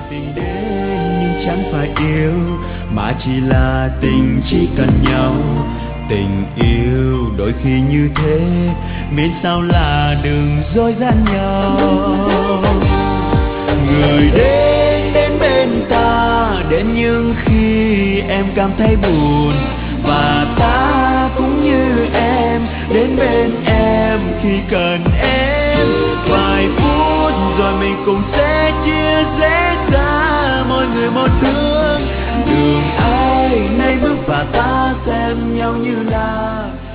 tình đến nhưng chẳng phải yêu, mà chỉ là tình chỉ cần nhau. Tình yêu đôi khi như thế, miễn sao là đừng dối gian nhau. Người đến bên ta, đến những khi em cảm thấy buồn, và ta cũng như em, đến bên em khi cần em. Vài phút rồi mình cũng sẽ chia rẽ ra, mỗi người một hướng. Đường ai nay bước và ta xem nhau như là